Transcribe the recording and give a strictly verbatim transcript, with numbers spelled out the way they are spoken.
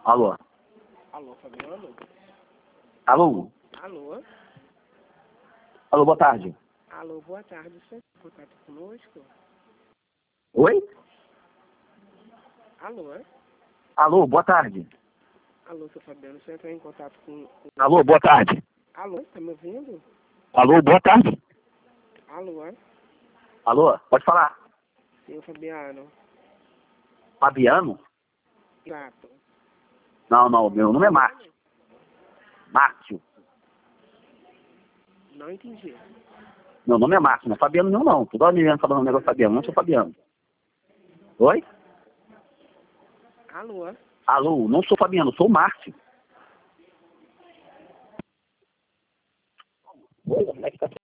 Alô? Alô, Fabiano? Alô? Alô? Alô, boa tarde. Alô, boa tarde. Você tem contato conosco? Oi? Alô? Alô, boa tarde. Alô, seu Fabiano, você entrou em contato com... com... Alô, boa tarde. Alô, tá me ouvindo? Alô, boa tarde. Alô? Alô, pode falar. Sim, Fabiano. Fabiano? Exato. Não, não, meu nome é Márcio. Márcio. Não entendi. Meu nome é Márcio, não é Fabiano não, não. Toda hora me vendo falando um negócio Fabiano, não sou Fabiano. Oi? Alô? Alô, não sou Fabiano, sou Márcio. Oi, como é que tá?